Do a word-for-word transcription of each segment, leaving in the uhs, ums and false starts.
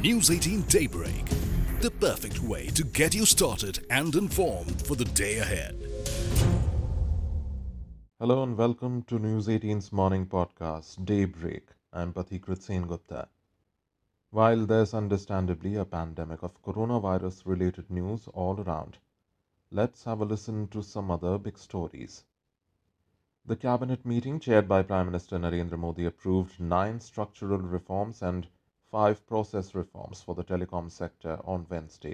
News eighteen Daybreak, the perfect way to get you started and informed for the day ahead. Hello and welcome to News eighteen's morning podcast, Daybreak. I'm Pathikrit Sen Gupta. While there's understandably a pandemic of coronavirus related news all around, let's have a listen to some other big stories. The cabinet meeting chaired by Prime Minister Narendra Modi approved nine structural reforms and five process reforms for the telecom sector on Wednesday.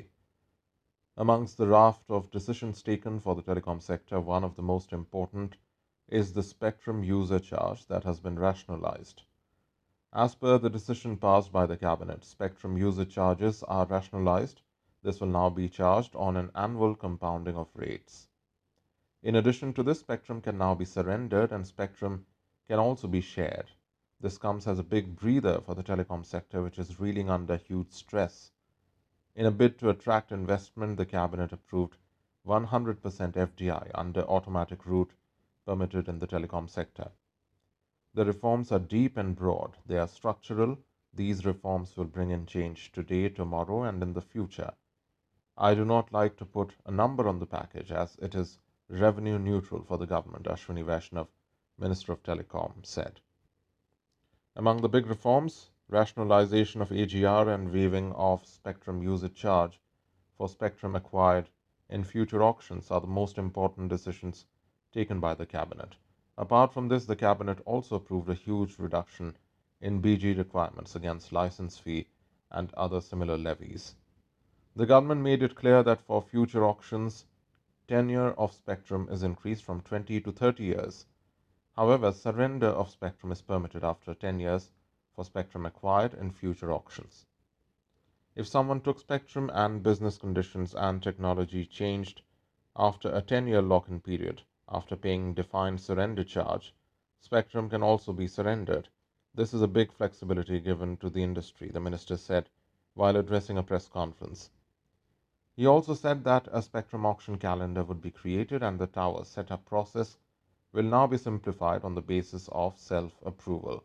Amongst the raft of decisions taken for the telecom sector, one of the most important is the spectrum user charge that has been rationalized. As per the decision passed by the cabinet, spectrum user charges are rationalized. This will now be charged on an annual compounding of rates. In addition to this, spectrum can now be surrendered and spectrum can also be shared. This comes as a big breather for the telecom sector, which is reeling under huge stress. In a bid to attract investment, the cabinet approved one hundred percent F D I under automatic route permitted in the telecom sector. The reforms are deep and broad. They are structural. These reforms will bring in change today, tomorrow, and in the future. I do not like to put a number on the package as it is revenue neutral for the government, Ashwini Vaishnav, Minister of Telecom, said. Among the big reforms, rationalization of A G R and waiving of spectrum usage charge for spectrum acquired in future auctions are the most important decisions taken by the cabinet. Apart from this, the cabinet also approved a huge reduction in B G requirements against license fee and other similar levies. The government made it clear that for future auctions, tenure of spectrum is increased from twenty to thirty years. However, surrender of spectrum is permitted after ten years for spectrum acquired in future auctions. If someone took spectrum and business conditions and technology changed after a ten-year lock-in period, after paying defined surrender charge, spectrum can also be surrendered. This is a big flexibility given to the industry, the minister said while addressing a press conference. He also said that a spectrum auction calendar would be created and the tower setup process will now be simplified on the basis of self-approval.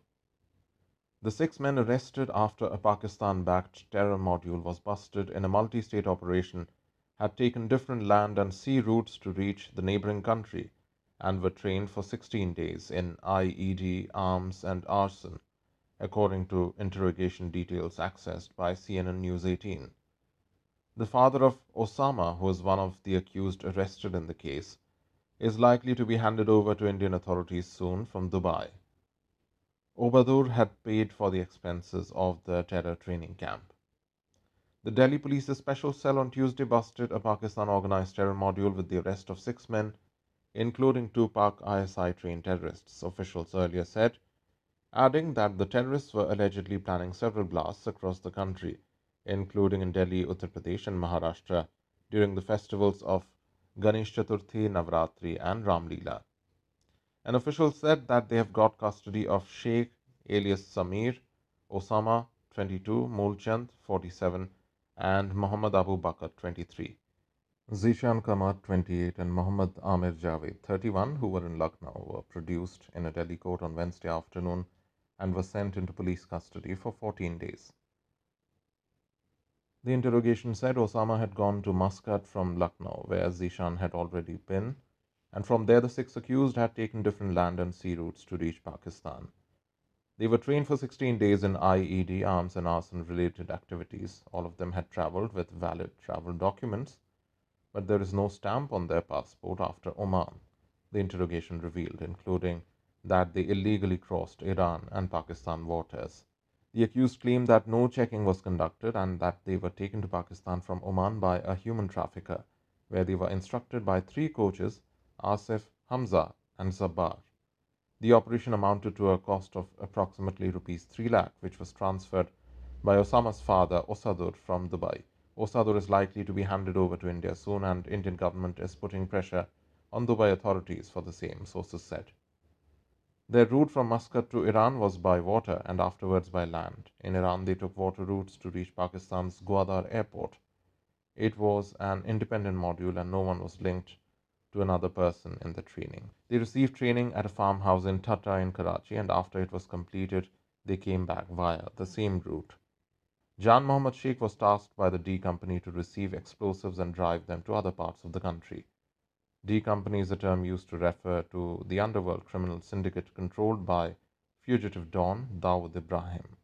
The six men arrested after a Pakistan-backed terror module was busted in a multi-state operation had taken different land and sea routes to reach the neighboring country and were trained for sixteen days in I E D, arms and arson, according to interrogation details accessed by C N N News eighteen. The father of Osama, who is one of the accused arrested in the case, is likely to be handed over to Indian authorities soon from Dubai. Obadur had paid for the expenses of the terror training camp. The Delhi Police's special cell on Tuesday busted a Pakistan organized terror module with the arrest of six men, including two Pak I S I-trained terrorists, officials earlier said, adding that the terrorists were allegedly planning several blasts across the country, including in Delhi, Uttar Pradesh and Maharashtra, during the festivals of Ganesh Chaturthi, Navratri and Ram Leela. An official said that they have got custody of Sheikh alias Samir, Osama, twenty-two, Mulchand, forty-seven, and Muhammad Abu Bakr, twenty-three. Zishan Kamar, twenty-eight, and Muhammad Amir Javed, thirty-one, who were in Lucknow, were produced in a Delhi court on Wednesday afternoon and were sent into police custody for fourteen days. The interrogation said Osama had gone to Muscat from Lucknow, where Zishan had already been, and from there the six accused had taken different land and sea routes to reach Pakistan. They were trained for sixteen days in I E D, arms and arson related activities. All of them had travelled with valid travel documents, but there is no stamp on their passport after Oman, the interrogation revealed, including that they illegally crossed Iran and Pakistan waters. The accused claimed that no checking was conducted and that they were taken to Pakistan from Oman by a human trafficker, where they were instructed by three coaches, Asif, Hamza, and Zabbar. The operation amounted to a cost of approximately rupees three lakh, which was transferred by Osama's father, Osadur, from Dubai. Osadur is likely to be handed over to India soon, and Indian government is putting pressure on Dubai authorities for the same, sources said. Their route from Muscat to Iran was by water and afterwards by land. In Iran, they took water routes to reach Pakistan's Gwadar airport. It was an independent module and no one was linked to another person in the training. They received training at a farmhouse in Tata in Karachi, and after it was completed, they came back via the same route. Jan Mohammad Sheikh was tasked by the D Company to receive explosives and drive them to other parts of the country. D Company is a term used to refer to the underworld criminal syndicate controlled by fugitive Don Dawood Ibrahim.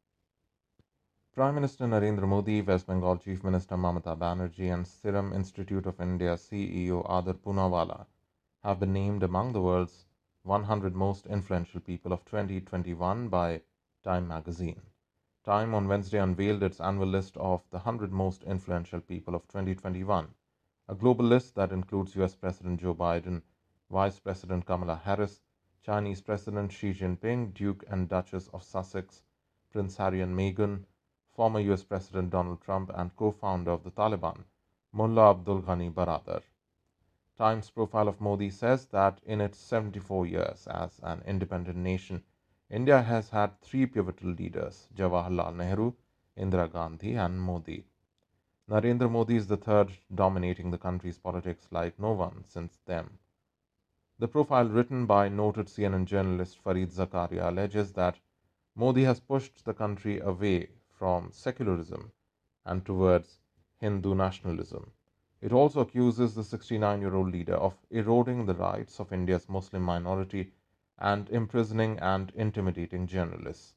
Prime Minister Narendra Modi, West Bengal Chief Minister Mamata Banerjee, and Serum Institute of India C E O Adar Poonawalla have been named among the world's one hundred most influential people of twenty twenty-one by Time magazine. Time on Wednesday unveiled its annual list of the one hundred most influential people of twenty twenty-one, a global list that includes U S President Joe Biden, Vice President Kamala Harris, Chinese President Xi Jinping, Duke and Duchess of Sussex, Prince Harry and Meghan, former U S President Donald Trump, and co-founder of the Taliban, Mullah Abdul Ghani Baradar. Times profile of Modi says that in its seventy-four years as an independent nation, India has had three pivotal leaders: Jawaharlal Nehru, Indira Gandhi, and Modi. Narendra Modi is the third, dominating the country's politics like no one since them. The profile, written by noted C N N journalist Fareed Zakaria, alleges that Modi has pushed the country away from secularism and towards Hindu nationalism. It also accuses the sixty-nine-year-old leader of eroding the rights of India's Muslim minority and imprisoning and intimidating journalists.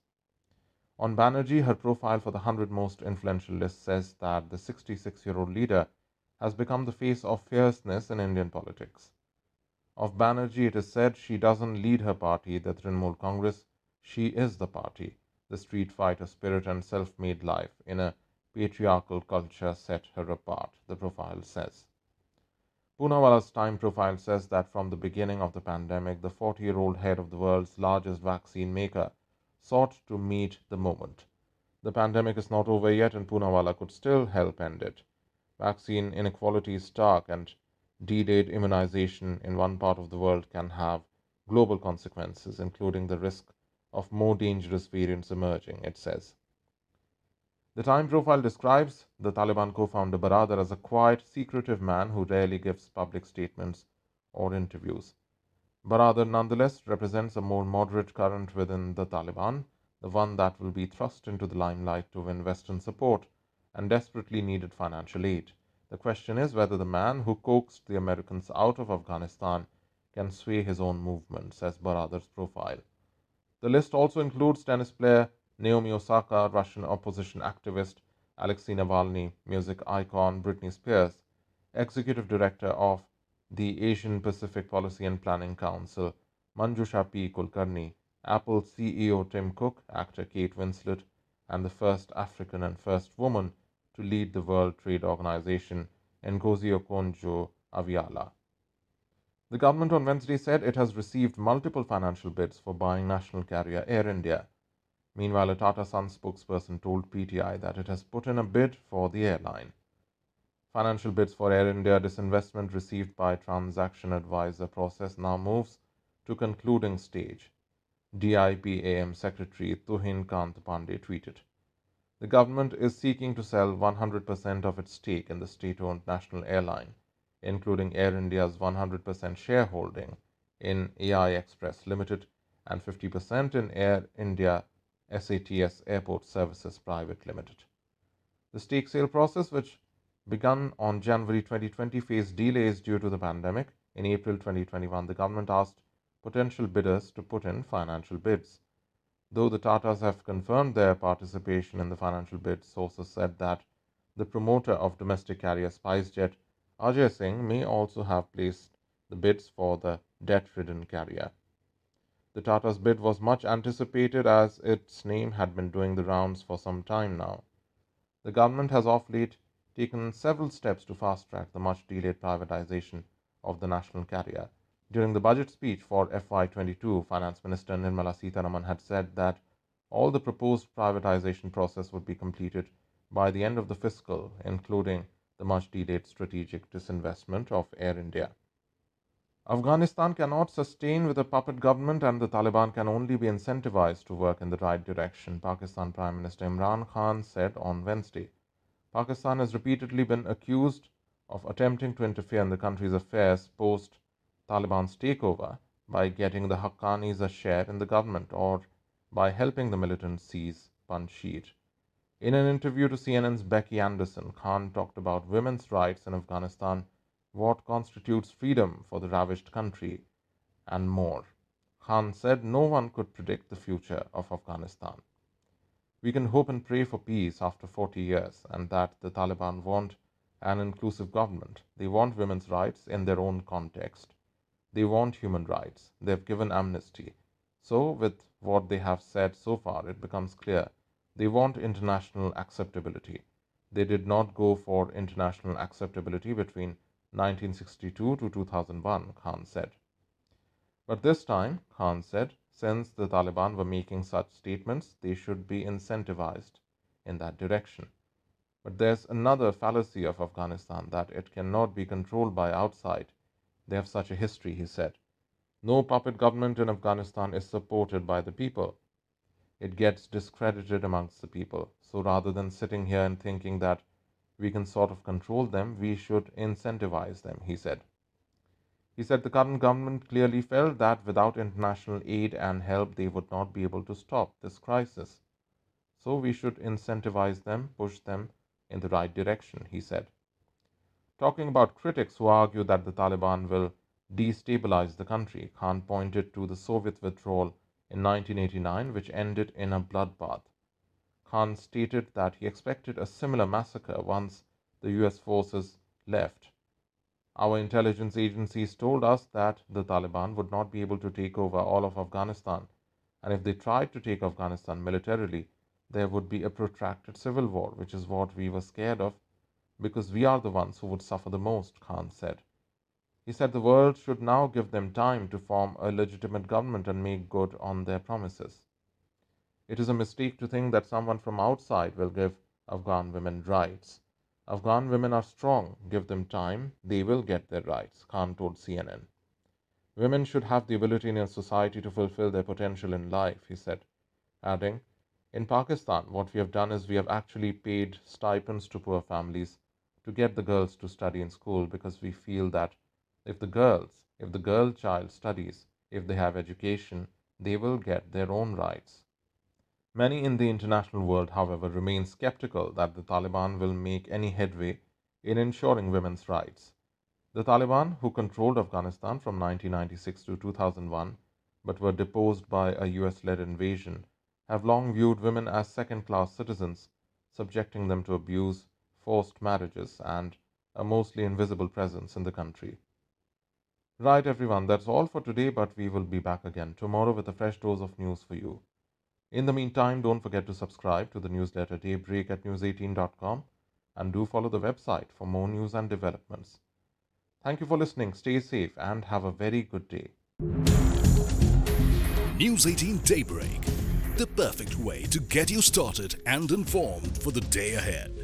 On Banerjee, her profile for the one hundred most influential list says that the sixty-six-year-old leader has become the face of fierceness in Indian politics. Of Banerjee, it is said she doesn't lead her party, the Trinamool Congress, she is the party. The street fighter spirit and self-made life in a patriarchal culture set her apart, the profile says. Poonawalla's Time profile says that from the beginning of the pandemic, the forty-year-old head of the world's largest vaccine maker sought to meet the moment. The pandemic is not over yet, and Poonawalla could still help end it. Vaccine inequality is stark, and delayed immunization in one part of the world can have global consequences, including the risk of more dangerous variants emerging, it says. The Time profile describes the Taliban co-founder Baradar as a quiet, secretive man who rarely gives public statements or interviews. Baradar nonetheless represents a more moderate current within the Taliban, the one that will be thrust into the limelight to win Western support and desperately needed financial aid. The question is whether the man who coaxed the Americans out of Afghanistan can sway his own movement, says Baradar's profile. The list also includes tennis player Naomi Osaka, Russian opposition activist Alexei Navalny, music icon Britney Spears, executive director of the Asian Pacific Policy and Planning Council Manjusha P. Kulkarni, Apple C E O Tim Cook, actor Kate Winslet, and the first African and first woman to lead the World Trade Organization, Ngozi Okonjo-Iweala. The government on Wednesday said it has received multiple financial bids for buying national carrier Air India. Meanwhile, a Tata Sons spokesperson told P T I that it has put in a bid for the airline. Financial bids for Air India disinvestment received by Transaction Advisor process now moves to concluding stage, D I P A M Secretary Tuhin Kant Pandey tweeted. The government is seeking to sell one hundred percent of its stake in the state-owned national airline, including Air India's one hundred percent shareholding in A I Express Limited and fifty percent in Air India S A T S Airport Services Private Limited. The stake sale process, which began on January twenty twenty, faced delays due to the pandemic. In April twenty twenty-one, the government asked potential bidders to put in financial bids. Though the Tatas have confirmed their participation in the financial bid, sources said that the promoter of domestic carrier SpiceJet, Ajay Singh, may also have placed the bids for the debt-ridden carrier. The Tata's bid was much anticipated as its name had been doing the rounds for some time now. The government has of late taken several steps to fast-track the much-delayed privatization of the national carrier. During the budget speech for F Y twenty-two, Finance Minister Nirmala Sitharaman had said that all the proposed privatization process would be completed by the end of the fiscal, including the much-delayed strategic disinvestment of Air India. Afghanistan cannot sustain with a puppet government, and the Taliban can only be incentivized to work in the right direction, Pakistan Prime Minister Imran Khan said on Wednesday. Pakistan has repeatedly been accused of attempting to interfere in the country's affairs post-Taliban's takeover by getting the Haqqanis a share in the government or by helping the militants seize Panjshir. In an interview to C N N's Becky Anderson, Khan talked about women's rights in Afghanistan, what constitutes freedom for the ravished country, and more. Khan said no one could predict the future of Afghanistan. We can hope and pray for peace after forty years, and that the Taliban want an inclusive government. They want women's rights in their own context. They want human rights. They have given amnesty. So, with what they have said so far, it becomes clear they want international acceptability. They did not go for international acceptability between nineteen sixty-two to two thousand one, Khan said. But this time, Khan said, since the Taliban were making such statements, they should be incentivized in that direction. But there's another fallacy of Afghanistan, that it cannot be controlled by outside. They have such a history, he said. No puppet government in Afghanistan is supported by the people. It gets discredited amongst the people. So rather than sitting here and thinking that we can sort of control them, we should incentivize them, he said. He said the current government clearly felt that without international aid and help, they would not be able to stop this crisis. So we should incentivize them, push them in the right direction, he said. Talking about critics who argue that the Taliban will destabilize the country, Khan pointed to the Soviet withdrawal in nineteen eighty-nine, which ended in a bloodbath. Khan stated that he expected a similar massacre once the U S forces left. Our intelligence agencies told us that the Taliban would not be able to take over all of Afghanistan, and if they tried to take Afghanistan militarily, there would be a protracted civil war, which is what we were scared of, because we are the ones who would suffer the most, Khan said. He said the world should now give them time to form a legitimate government and make good on their promises. It is a mistake to think that someone from outside will give Afghan women rights. Afghan women are strong. Give them time. They will get their rights, Khan told C N N. Women should have the ability in a society to fulfill their potential in life, he said, adding, in Pakistan, what we have done is we have actually paid stipends to poor families to get the girls to study in school, because we feel that if the girls, if the girl child studies, if they have education, they will get their own rights. Many in the international world, however, remain skeptical that the Taliban will make any headway in ensuring women's rights. The Taliban, who controlled Afghanistan from nineteen ninety-six to two thousand one, but were deposed by a U S-led invasion, have long viewed women as second-class citizens, subjecting them to abuse, forced marriages, and a mostly invisible presence in the country. Right, everyone, that's all for today, but we will be back again tomorrow with a fresh dose of news for you. In the meantime, don't forget to subscribe to the newsletter Daybreak at news eighteen dot com and do follow the website for more news and developments. Thank you for listening, stay safe, and have a very good day. News eighteen Daybreak, the perfect way to get you started and informed for the day ahead.